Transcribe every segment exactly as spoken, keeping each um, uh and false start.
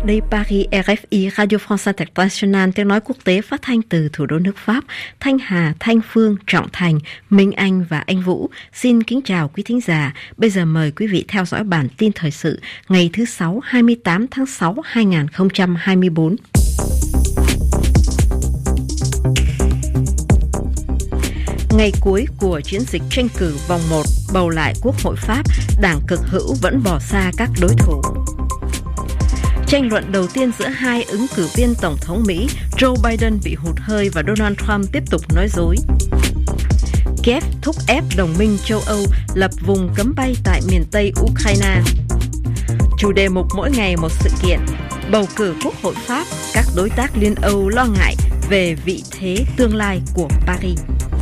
Đây Paris, rờ ép i, Radio France International, tiếng nói quốc tế phát thanh từ thủ đô nước Pháp. Thanh Hà, Thanh Phương, Trọng Thành, Minh Anh và Anh Vũ xin kính chào quý thính giả. Bây giờ mời quý vị theo dõi bản tin thời sự ngày thứ Sáu, hai mươi tám tháng sáu năm hai nghìn không trăm hai mươi bốn. Ngày cuối của chiến dịch tranh cử vòng một bầu lại Quốc hội Pháp, đảng cực hữu vẫn bỏ xa các đối thủ. Tranh luận đầu tiên giữa hai ứng cử viên Tổng thống Mỹ, Joe Biden bị hụt hơi và Donald Trump tiếp tục nói dối. Kiev thúc ép đồng minh châu Âu lập vùng cấm bay tại miền Tây Ukraine. Chủ đề mục mỗi ngày một sự kiện, bầu cử Quốc hội Pháp, các đối tác Liên Âu lo ngại về vị thế tương lai của Paris.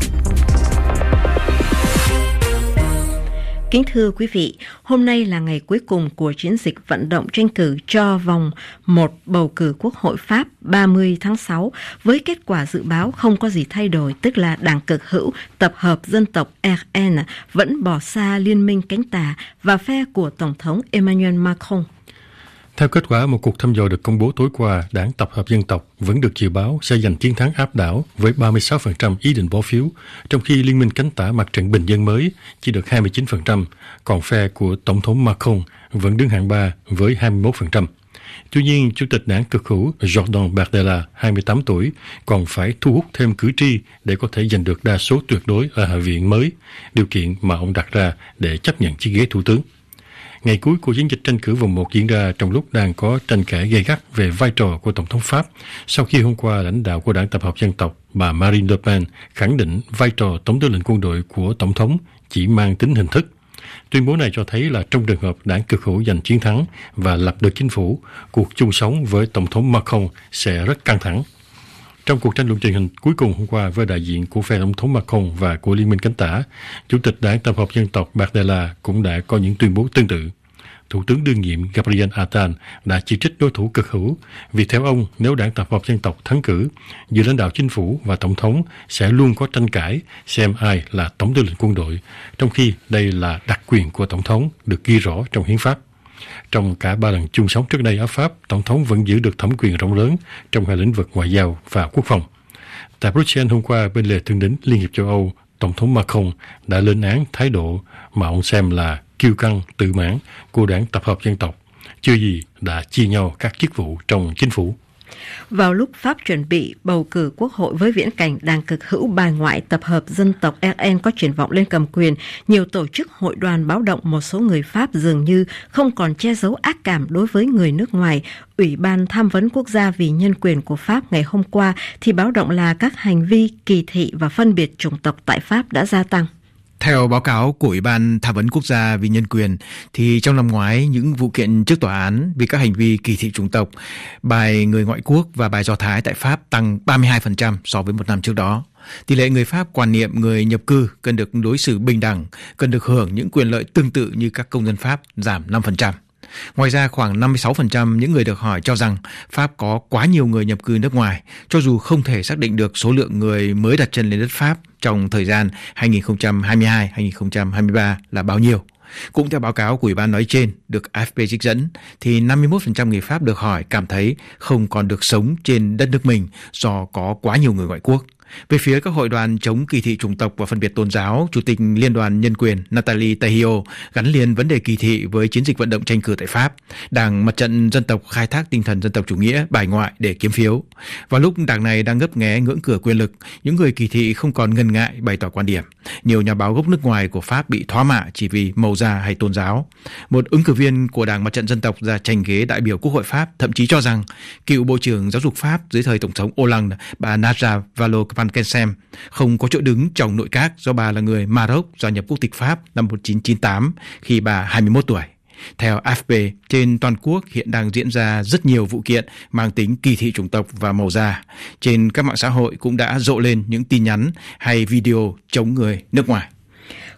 Kính thưa quý vị, hôm nay là ngày cuối cùng của chiến dịch vận động tranh cử cho vòng một bầu cử Quốc hội Pháp ba mươi tháng sáu, với kết quả dự báo không có gì thay đổi, tức là đảng cực hữu tập hợp dân tộc rờ en vẫn bỏ xa liên minh cánh tả và phe của Tổng thống Emmanuel Macron. Theo kết quả một cuộc thăm dò được công bố tối qua, đảng tập hợp dân tộc vẫn được dự báo sẽ giành chiến thắng áp đảo với ba mươi sáu phần trăm ý định bỏ phiếu, trong khi liên minh cánh tả mặt trận bình dân mới chỉ được hai mươi chín phần trăm, còn phe của Tổng thống Macron vẫn đứng hạng ba với hai mươi mốt phần trăm. Tuy nhiên, Chủ tịch đảng cực hữu Jordan Bardella, hai mươi tám tuổi, còn phải thu hút thêm cử tri để có thể giành được đa số tuyệt đối ở Hạ viện mới, điều kiện mà ông đặt ra để chấp nhận chiếc ghế thủ tướng. Ngày cuối của chiến dịch tranh cử vòng một diễn ra trong lúc đang có tranh cãi gay gắt về vai trò của Tổng thống Pháp, sau khi hôm qua lãnh đạo của đảng tập hợp dân tộc, bà Marine Le Pen, khẳng định vai trò Tổng tư lệnh quân đội của Tổng thống chỉ mang tính hình thức. Tuyên bố này cho thấy là trong trường hợp đảng cực hữu giành chiến thắng và lập được chính phủ, cuộc chung sống với Tổng thống Macron sẽ rất căng thẳng. Trong cuộc tranh luận truyền hình cuối cùng hôm qua với đại diện của phe Tổng thống Macron và của Liên minh cánh tả, Chủ tịch đảng tập hợp dân tộc Bardella cũng đã có những tuyên bố tương tự. Thủ tướng đương nhiệm Gabriel Attal đã chỉ trích đối thủ cực hữu vì theo ông, nếu đảng tập hợp dân tộc thắng cử, giữa lãnh đạo chính phủ và tổng thống sẽ luôn có tranh cãi xem ai là tổng tư lệnh quân đội, trong khi đây là đặc quyền của tổng thống được ghi rõ trong hiến pháp. Trong cả ba lần chung sống trước đây ở Pháp, Tổng thống vẫn giữ được thẩm quyền rộng lớn trong hai lĩnh vực ngoại giao và quốc phòng. Tại Bruxelles hôm qua, bên lề thượng đỉnh Liên hiệp châu Âu, Tổng thống Macron đã lên án thái độ mà ông xem là kiêu căng, tự mãn của đảng tập hợp dân tộc, chưa gì đã chia nhau các chức vụ trong chính phủ. Vào lúc Pháp chuẩn bị bầu cử quốc hội với viễn cảnh đảng cực hữu bài ngoại tập hợp dân tộc rờ en có triển vọng lên cầm quyền, nhiều tổ chức hội đoàn báo động một số người Pháp dường như không còn che giấu ác cảm đối với người nước ngoài. Ủy ban Tham vấn Quốc gia vì Nhân quyền của Pháp ngày hôm qua thì báo động là các hành vi kỳ thị và phân biệt chủng tộc tại Pháp đã gia tăng. Theo báo cáo của Ủy ban Tham vấn Quốc gia vì Nhân quyền, thì trong năm ngoái, những vụ kiện trước tòa án vì các hành vi kỳ thị chủng tộc, bài người ngoại quốc và bài Do Thái tại Pháp tăng ba mươi hai phần trăm so với một năm trước đó. Tỷ lệ người Pháp quan niệm người nhập cư cần được đối xử bình đẳng, cần được hưởng những quyền lợi tương tự như các công dân Pháp giảm năm phần trăm. Ngoài ra, khoảng năm mươi sáu phần trăm những người được hỏi cho rằng Pháp có quá nhiều người nhập cư nước ngoài, cho dù không thể xác định được số lượng người mới đặt chân lên đất Pháp trong thời gian hai nghìn không trăm hai mươi hai đến hai nghìn không trăm hai mươi ba là bao nhiêu. Cũng theo báo cáo của Ủy ban nói trên, được a ép pê trích dẫn, thì năm mươi mốt phần trăm người Pháp được hỏi cảm thấy không còn được sống trên đất nước mình do có quá nhiều người ngoại quốc. Về phía các hội đoàn chống kỳ thị chủng tộc và phân biệt tôn giáo, Chủ tịch Liên đoàn Nhân quyền Nathalie Tayio gắn liền vấn đề kỳ thị với chiến dịch vận động tranh cử tại Pháp. Đảng Mặt trận Dân tộc khai thác tinh thần dân tộc chủ nghĩa bài ngoại để kiếm phiếu. Vào lúc đảng này đang ngấp nghé ngưỡng cửa quyền lực, những người kỳ thị không còn ngần ngại bày tỏ quan điểm. Nhiều nhà báo gốc nước ngoài của Pháp bị thoá mạ chỉ vì màu da hay tôn giáo. Một ứng cử viên của Đảng Mặt trận Dân tộc ra tranh ghế đại biểu Quốc hội Pháp thậm chí cho rằng cựu Bộ trưởng Giáo dục Pháp dưới thời Tổng thống Hollande, bà Najat Vallaud-Belkacem không có chỗ đứng trong nội các do bà là người Maroc gia nhập quốc tịch Pháp năm một nghìn chín trăm chín mươi tám khi bà hai mươi mốt tuổi. Theo a ép pê, trên toàn quốc hiện đang diễn ra rất nhiều vụ kiện mang tính kỳ thị chủng tộc và màu da. Trên các mạng xã hội cũng đã rộ lên những tin nhắn hay video chống người nước ngoài.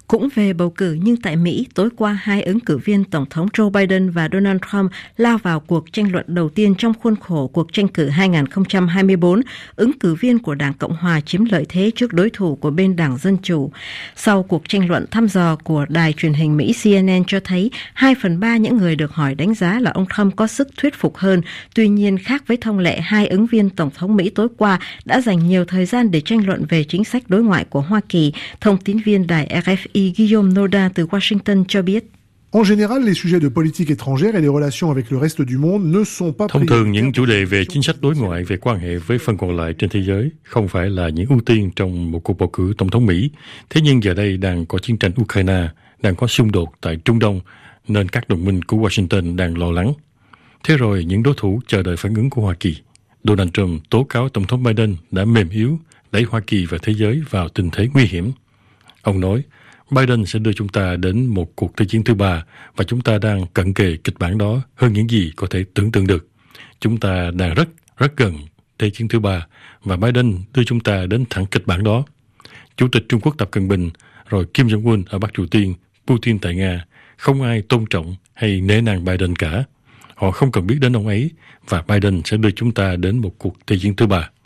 Cũng về bầu cử nhưng tại Mỹ, tối qua hai ứng cử viên Tổng thống Joe Biden và Donald Trump lao vào cuộc tranh luận đầu tiên trong khuôn khổ cuộc tranh cử hai không hai tư. Ứng cử viên của Đảng Cộng Hòa chiếm lợi thế trước đối thủ của bên Đảng Dân Chủ. Sau cuộc tranh luận thăm dò của đài truyền hình Mỹ C N N cho thấy hai phần ba những người được hỏi đánh giá là ông Trump có sức thuyết phục hơn. Tuy nhiên, khác với thông lệ, hai ứng viên Tổng thống Mỹ tối qua đã dành nhiều thời gian để tranh luận về chính sách đối ngoại của Hoa Kỳ. Thông tín viên đài R F I Guillaume Noda từ Washington cho biết. En général, les sujets de politique étrangère et les relations avec le reste du monde ne sont pas. Thông thường, những chủ đề về chính sách đối ngoại, về quan hệ với phần còn lại trên thế giới không phải là những ưu tiên trong một cuộc bầu cử tổng thống Mỹ. Thế nhưng giờ đây đang có chiến tranh Ukraine, đang có xung đột tại Trung Đông, nên các đồng minh của Washington đang lo lắng. Thế rồi, những đối thủ chờ đợi phản ứng của Hoa Kỳ. Donald Trump tố cáo Tổng thống Biden đã mềm yếu, đẩy Hoa Kỳ và thế giới vào tình thế nguy hiểm. Ông nói, Biden sẽ đưa chúng ta đến một cuộc thế chiến thứ ba và chúng ta đang cận kề kịch bản đó hơn những gì có thể tưởng tượng được. Chúng ta đang rất, rất gần thế chiến thứ ba và Biden đưa chúng ta đến thẳng kịch bản đó. Chủ tịch Trung Quốc Tập Cận Bình, rồi Kim Jong-un ở Bắc Triều Tiên, Putin tại Nga, không ai tôn trọng hay nể nang Biden cả. Họ không cần biết đến ông ấy và Biden sẽ đưa chúng ta đến một cuộc thế chiến thứ ba.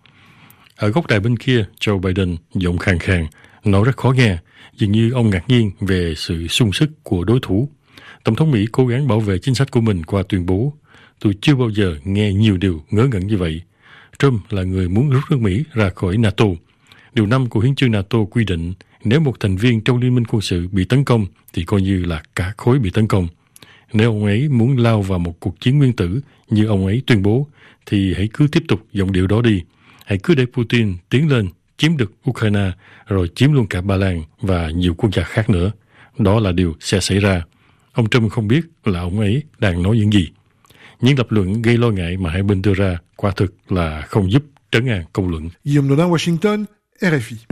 Ở góc đài bên kia, Joe Biden giọng khàn khàn, nói rất khó nghe, dường như ông ngạc nhiên về sự sung sức của đối thủ. Tổng thống Mỹ cố gắng bảo vệ chính sách của mình qua tuyên bố, tôi chưa bao giờ nghe nhiều điều ngớ ngẩn như vậy. Trump là người muốn rút nước Mỹ ra khỏi NATO. Điều năm của hiến chương NATO quy định, nếu một thành viên trong liên minh quân sự bị tấn công thì coi như là cả khối bị tấn công. Nếu ông ấy muốn lao vào một cuộc chiến nguyên tử như ông ấy tuyên bố, thì hãy cứ tiếp tục giọng điệu đó đi. Hãy cứ để Putin tiến lên, chiếm được Ukraine, rồi chiếm luôn cả Ba Lan và nhiều quốc gia khác nữa. Đó là điều sẽ xảy ra. Ông Trump không biết là ông ấy đang nói những gì. Những lập luận gây lo ngại mà hai bên đưa ra quả thực là không giúp trấn an công luận. Guillaume Nodin, Washington, R F I.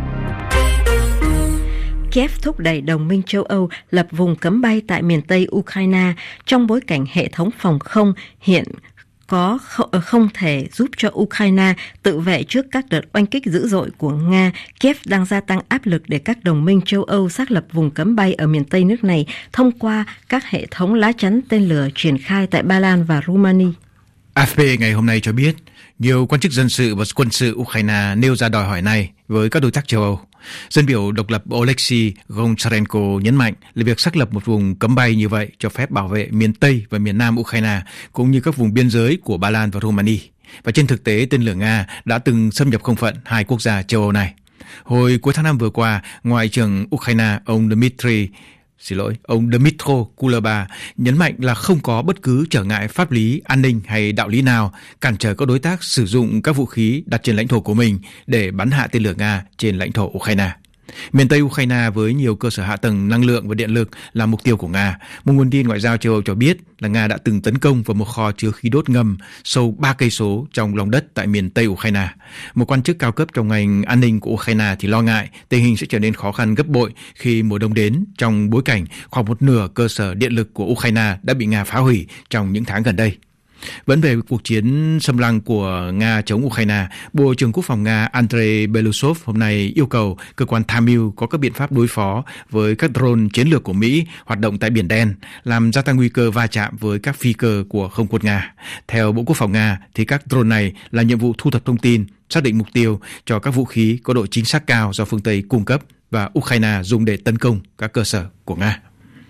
Kiev thúc đẩy đồng minh châu Âu lập vùng cấm bay tại miền Tây Ukraine trong bối cảnh hệ thống phòng không hiện có không thể giúp cho Ukraine tự vệ trước các đợt oanh kích dữ dội của Nga. Kiev đang gia tăng áp lực để các đồng minh châu Âu xác lập vùng cấm bay ở miền Tây nước này thông qua các hệ thống lá chắn tên lửa triển khai tại Ba Lan và Romania. A F P ngày hôm nay cho biết, nhiều quan chức dân sự và quân sự Ukraine nêu ra đòi hỏi này với các đối tác châu Âu. Dân biểu độc lập Oleksiy Goncharenko nhấn mạnh là việc xác lập một vùng cấm bay như vậy cho phép bảo vệ miền Tây và miền Nam Ukraine cũng như các vùng biên giới của Ba Lan và Romania. Và trên thực tế, tên lửa Nga đã từng xâm nhập không phận hai quốc gia châu Âu này. Hồi cuối tháng năm vừa qua, Ngoại trưởng Ukraine ông Dmitry Xin lỗi, ông Dmytro Kuleba nhấn mạnh là không có bất cứ trở ngại pháp lý, an ninh hay đạo lý nào cản trở các đối tác sử dụng các vũ khí đặt trên lãnh thổ của mình để bắn hạ tên lửa Nga trên lãnh thổ Ukraine. Miền Tây Ukraine với nhiều cơ sở hạ tầng năng lượng và điện lực là mục tiêu của Nga. Một nguồn tin ngoại giao châu Âu cho biết là Nga đã từng tấn công vào một kho chứa khí đốt ngầm sâu ba cây số trong lòng đất tại miền Tây Ukraine. Một quan chức cao cấp trong ngành an ninh của Ukraine thì lo ngại tình hình sẽ trở nên khó khăn gấp bội khi mùa đông đến, trong bối cảnh khoảng một nửa cơ sở điện lực của Ukraine đã bị Nga phá hủy trong những tháng gần đây. Vẫn về cuộc chiến xâm lăng của Nga chống Ukraine, Bộ trưởng Quốc phòng Nga Andrei Belousov hôm nay yêu cầu cơ quan tham mưu có các biện pháp đối phó với các drone chiến lược của Mỹ hoạt động tại Biển Đen, làm gia tăng nguy cơ va chạm với các phi cơ của không quân Nga. Theo Bộ Quốc phòng Nga, thì các drone này là nhiệm vụ thu thập thông tin, xác định mục tiêu cho các vũ khí có độ chính xác cao do phương Tây cung cấp và Ukraine dùng để tấn công các cơ sở của Nga.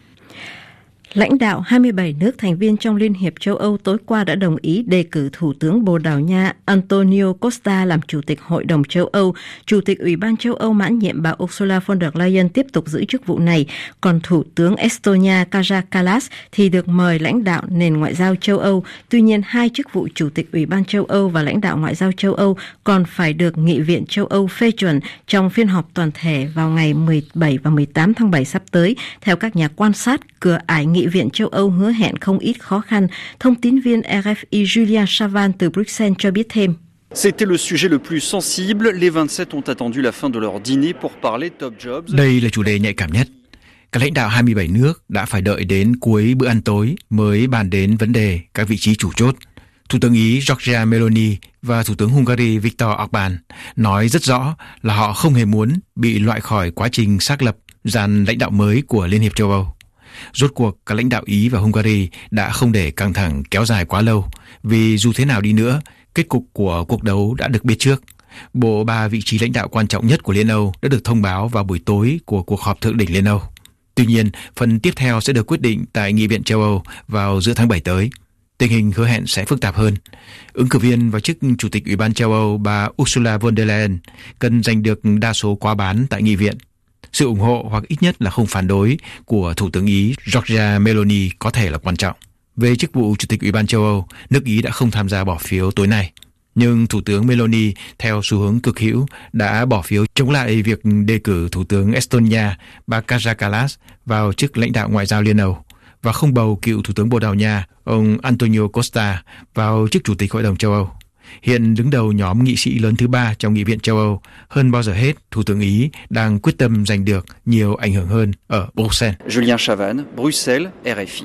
Lãnh đạo hai mươi bảy nước thành viên trong Liên hiệp châu Âu tối qua đã đồng ý đề cử Thủ tướng Bồ Đào Nha Antonio Costa làm Chủ tịch Hội đồng châu Âu. Chủ tịch Ủy ban châu Âu mãn nhiệm bà Ursula von der Leyen tiếp tục giữ chức vụ này, còn Thủ tướng Estonia Kaja Kallas thì được mời lãnh đạo nền ngoại giao châu Âu. Tuy nhiên, hai chức vụ Chủ tịch Ủy ban châu Âu và lãnh đạo ngoại giao châu Âu còn phải được Nghị viện châu Âu phê chuẩn trong phiên họp toàn thể vào ngày mười bảy và mười tám tháng bảy sắp tới. Theo các nhà quan sát, cửa ải Nghị viện châu Âu hứa hẹn không ít khó khăn. Thông tín viên R F I Julien Chavan từ Bruxelles cho biết thêm. C'était le sujet le plus sensible. Les vingt-sept ont attendu la fin de leur dîner pour parler top jobs. Đây là chủ đề nhạy cảm nhất. Các lãnh đạo hai mươi bảy nước đã phải đợi đến cuối bữa ăn tối mới bàn đến vấn đề các vị trí chủ chốt. Thủ tướng Ý Giorgia Meloni và Thủ tướng Hungary Viktor Orbán nói rất rõ là họ không hề muốn bị loại khỏi quá trình xác lập dàn lãnh đạo mới của Liên hiệp châu Âu. Rốt cuộc, các lãnh đạo Ý và Hungary đã không để căng thẳng kéo dài quá lâu, vì dù thế nào đi nữa, kết cục của cuộc đấu đã được biết trước. Bộ ba vị trí lãnh đạo quan trọng nhất của Liên Âu đã được thông báo vào buổi tối của cuộc họp thượng đỉnh Liên Âu. Tuy nhiên, phần tiếp theo sẽ được quyết định tại Nghị viện châu Âu vào giữa tháng bảy tới. Tình hình hứa hẹn sẽ phức tạp hơn. Ứng cử viên vào chức Chủ tịch Ủy ban châu Âu bà Ursula von der Leyen cần giành được đa số quá bán tại Nghị viện. Sự ủng hộ hoặc ít nhất là không phản đối của Thủ tướng Ý Giorgia Meloni có thể là quan trọng. Về chức vụ Chủ tịch Ủy ban châu Âu, nước Ý đã không tham gia bỏ phiếu tối nay. Nhưng Thủ tướng Meloni, theo xu hướng cực hữu, đã bỏ phiếu chống lại việc đề cử Thủ tướng Estonia bà Kaja Kallas vào chức lãnh đạo ngoại giao Liên Âu và không bầu cựu Thủ tướng Bồ Đào Nha ông Antonio Costa vào chức Chủ tịch Hội đồng châu Âu. Hiện đứng đầu nhóm nghị sĩ lớn thứ ba trong Nghị viện châu Âu, hơn bao giờ hết, Thủ tướng Ý đang quyết tâm giành được nhiều ảnh hưởng hơn ở Bruxelles. Julien Chavannes, Bruxelles, R F I.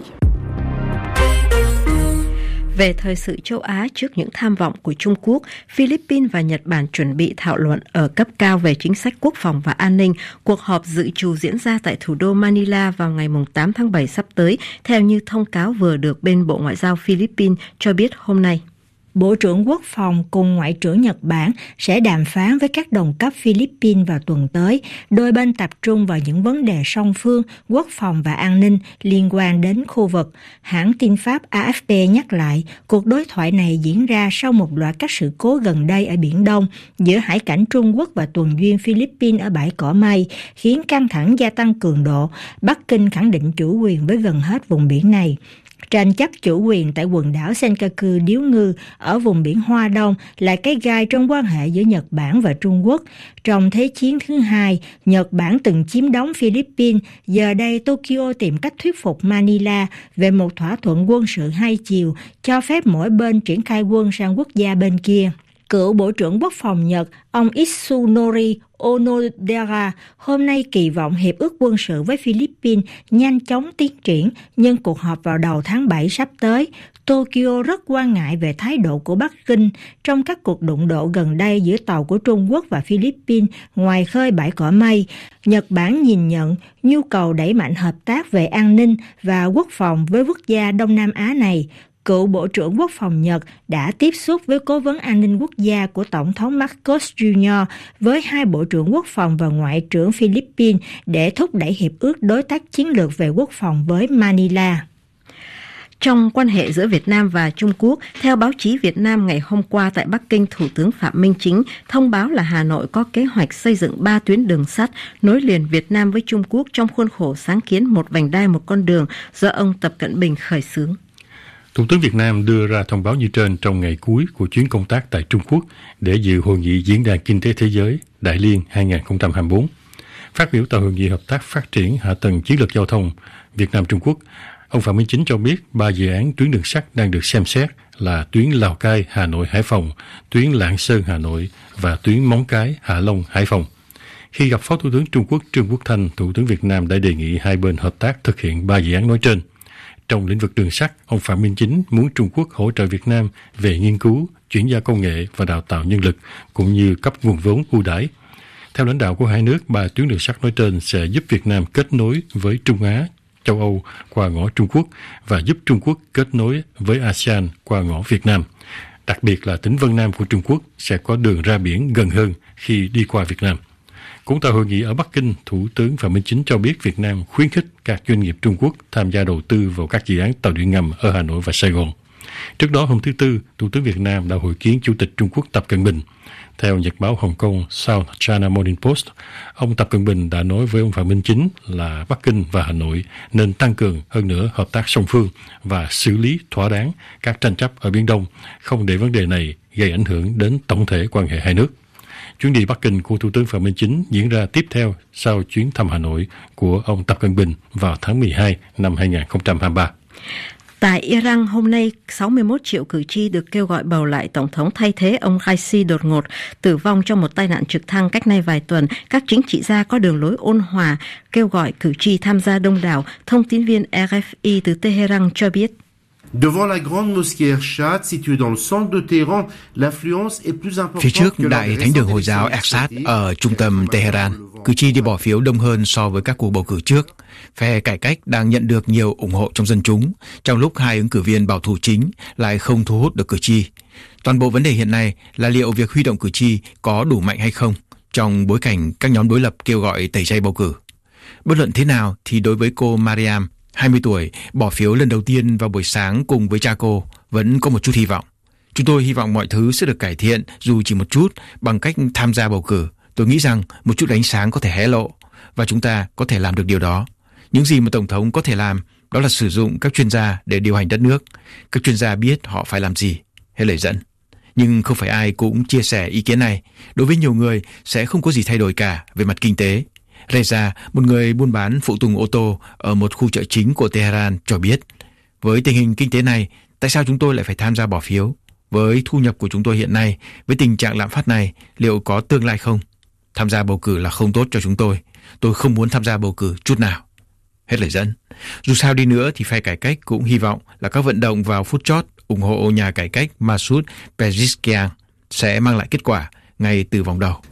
Về thời sự châu Á trước những tham vọng của Trung Quốc, Philippines và Nhật Bản chuẩn bị thảo luận ở cấp cao về chính sách quốc phòng và an ninh. Cuộc họp dự trù diễn ra tại thủ đô Manila vào ngày tám tháng bảy sắp tới, theo như thông cáo vừa được bên Bộ Ngoại giao Philippines cho biết hôm nay. Bộ trưởng Quốc phòng cùng Ngoại trưởng Nhật Bản sẽ đàm phán với các đồng cấp Philippines vào tuần tới. Đôi bên tập trung vào những vấn đề song phương, quốc phòng và an ninh liên quan đến khu vực. Hãng tin Pháp A F P nhắc lại, cuộc đối thoại này diễn ra sau một loạt các sự cố gần đây ở Biển Đông giữa hải cảnh Trung Quốc và tuần duyên Philippines ở bãi cỏ Mây, khiến căng thẳng gia tăng cường độ. Bắc Kinh khẳng định chủ quyền với gần hết vùng biển này. Tranh chấp chủ quyền tại quần đảo Senkaku Điếu Ngư ở vùng biển Hoa Đông là cái gai trong quan hệ giữa Nhật Bản và Trung Quốc. Trong Thế chiến thứ hai, Nhật Bản từng chiếm đóng Philippines, giờ đây Tokyo tìm cách thuyết phục Manila về một thỏa thuận quân sự hai chiều cho phép mỗi bên triển khai quân sang quốc gia bên kia. Cựu Bộ trưởng Quốc phòng Nhật, ông Itsunori Onodera, hôm nay kỳ vọng hiệp ước quân sự với Philippines nhanh chóng tiến triển, nhưng cuộc họp vào đầu tháng bảy sắp tới. Tokyo rất quan ngại về thái độ của Bắc Kinh trong các cuộc đụng độ gần đây giữa tàu của Trung Quốc và Philippines ngoài khơi bãi cỏ Mây. Nhật Bản nhìn nhận nhu cầu đẩy mạnh hợp tác về an ninh và quốc phòng với quốc gia Đông Nam Á này. Cựu Bộ trưởng Quốc phòng Nhật đã tiếp xúc với Cố vấn An ninh Quốc gia của Tổng thống Marcos Junior với hai Bộ trưởng Quốc phòng và Ngoại trưởng Philippines để thúc đẩy hiệp ước đối tác chiến lược về quốc phòng với Manila. Trong quan hệ giữa Việt Nam và Trung Quốc, theo báo chí Việt Nam ngày hôm qua tại Bắc Kinh, Thủ tướng Phạm Minh Chính thông báo là Hà Nội có kế hoạch xây dựng ba tuyến đường sắt nối liền Việt Nam với Trung Quốc trong khuôn khổ sáng kiến một vành đai một con đường do ông Tập Cận Bình khởi xướng. Thủ tướng Việt Nam đưa ra thông báo như trên trong ngày cuối của chuyến công tác tại Trung Quốc để dự hội nghị Diễn đàn Kinh tế Thế giới Đại Liên hai không hai tư. Phát biểu tại hội nghị hợp tác phát triển hạ tầng chiến lược giao thông Việt Nam-Trung Quốc, ông Phạm Minh Chính cho biết ba dự án tuyến đường sắt đang được xem xét là tuyến Lào Cai, Hà Nội, Hải Phòng, tuyến Lạng Sơn, Hà Nội và tuyến Móng Cái, Hạ Long, Hải Phòng. Khi gặp Phó Thủ tướng Trung Quốc Trương Quốc Thanh, Thủ tướng Việt Nam đã đề nghị hai bên hợp tác thực hiện ba dự án nói trên. Trong lĩnh vực đường sắt, ông Phạm Minh Chính muốn Trung Quốc hỗ trợ Việt Nam về nghiên cứu, chuyển giao công nghệ và đào tạo nhân lực, cũng như cấp nguồn vốn ưu đãi. Theo lãnh đạo của hai nước, ba tuyến đường sắt nói trên sẽ giúp Việt Nam kết nối với Trung Á, châu Âu qua ngõ Trung Quốc và giúp Trung Quốc kết nối với a sê an qua ngõ Việt Nam. Đặc biệt là tỉnh Vân Nam của Trung Quốc sẽ có đường ra biển gần hơn khi đi qua Việt Nam. Cũng tại hội nghị ở Bắc Kinh, Thủ tướng Phạm Minh Chính cho biết Việt Nam khuyến khích các doanh nghiệp Trung Quốc tham gia đầu tư vào các dự án tàu điện ngầm ở Hà Nội và Sài Gòn. Trước đó, hôm thứ Tư, Thủ tướng Việt Nam đã hội kiến Chủ tịch Trung Quốc Tập Cận Bình. Theo nhật báo Hồng Kông South China Morning Post, ông Tập Cận Bình đã nói với ông Phạm Minh Chính là Bắc Kinh và Hà Nội nên tăng cường hơn nữa hợp tác song phương và xử lý thỏa đáng các tranh chấp ở Biển Đông, không để vấn đề này gây ảnh hưởng đến tổng thể quan hệ hai nước. Chuyến đi Bắc Kinh của Thủ tướng Phạm Minh Chính diễn ra tiếp theo sau chuyến thăm Hà Nội của ông Tập Cận Bình vào tháng mười hai năm hai không hai ba. Tại Iran, hôm nay, sáu mươi mốt triệu cử tri được kêu gọi bầu lại Tổng thống thay thế ông Raisi đột ngột tử vong trong một tai nạn trực thăng cách nay vài tuần. Các chính trị gia có đường lối ôn hòa kêu gọi cử tri tham gia đông đảo. Thông tin viên R F I từ Tehran cho biết. Devant la grande mosquée Ershad située dans le centre de Téhéran, l'affluence est plus importante. Phía trước đại thánh đường Hồi giáo Ershad ở trung tâm Tehran, cử tri đi bỏ phiếu đông hơn so với các cuộc bầu cử trước. Phe cải cách đang nhận được nhiều ủng hộ trong dân chúng, trong lúc hai ứng cử viên bảo thủ chính lại không thu hút được cử tri. Toàn bộ vấn đề hiện nay là liệu việc huy động cử tri có đủ mạnh hay không, trong bối cảnh các nhóm đối lập kêu gọi tẩy chay bầu cử. Bất luận thế nào thì đối với cô Mariam, hai mươi tuổi, bỏ phiếu lần đầu tiên vào buổi sáng cùng với cha cô, vẫn có một chút hy vọng. Chúng tôi hy vọng mọi thứ sẽ được cải thiện dù chỉ một chút bằng cách tham gia bầu cử. Tôi nghĩ rằng một chút ánh sáng có thể hé lộ và chúng ta có thể làm được điều đó. Những gì mà Tổng thống có thể làm đó là sử dụng các chuyên gia để điều hành đất nước. Các chuyên gia biết họ phải làm gì. Hết lời dẫn. Nhưng không phải ai cũng chia sẻ ý kiến này. Đối với nhiều người sẽ không có gì thay đổi cả về mặt kinh tế. Reza, một người buôn bán phụ tùng ô tô ở một khu chợ chính của Tehran cho biết, với tình hình kinh tế này, tại sao chúng tôi lại phải tham gia bỏ phiếu? Với thu nhập của chúng tôi hiện nay, với tình trạng lạm phát này, liệu có tương lai không? Tham gia bầu cử là không tốt cho chúng tôi. Tôi không muốn tham gia bầu cử chút nào. Hết lời dẫn. Dù sao đi nữa thì phe cải cách cũng hy vọng là các vận động vào phút chót ủng hộ nhà cải cách Masoud Pezeshkian sẽ mang lại kết quả ngay từ vòng đầu.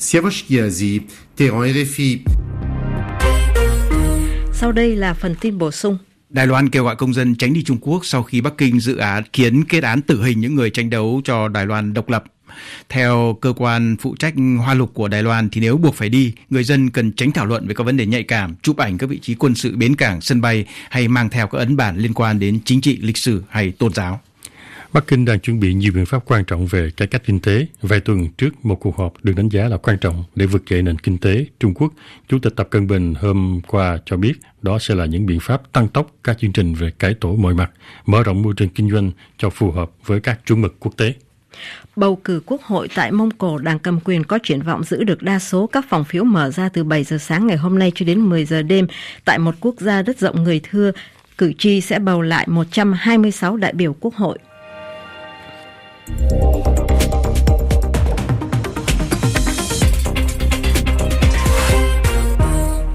Sau đây là phần tin bổ sung. Đài Loan kêu gọi công dân tránh đi Trung Quốc sau khi Bắc Kinh dự án kiến kết án tử hình những người tranh đấu cho Đài Loan độc lập. Theo cơ quan phụ trách Hoa Lục của Đài Loan thì nếu buộc phải đi, người dân cần tránh thảo luận về các vấn đề nhạy cảm, chụp ảnh các vị trí quân sự, bến cảng, sân bay hay mang theo các ấn bản liên quan đến chính trị, lịch sử hay tôn giáo. Bắc Kinh đang chuẩn bị nhiều biện pháp quan trọng về cải cách kinh tế. Vài tuần trước, một cuộc họp được đánh giá là quan trọng để vực dậy nền kinh tế Trung Quốc. Chủ tịch Tập Cận Bình hôm qua cho biết đó sẽ là những biện pháp tăng tốc các chương trình về cải tổ mọi mặt, mở rộng môi trường kinh doanh cho phù hợp với các chuẩn mực quốc tế. Bầu cử quốc hội tại Mông Cổ, đảng cầm quyền có triển vọng giữ được đa số. Các phòng phiếu mở ra từ bảy giờ sáng ngày hôm nay cho đến mười giờ đêm. Tại một quốc gia đất rộng người thưa, cử tri sẽ bầu lại một trăm hai mươi sáu đại biểu quốc hội.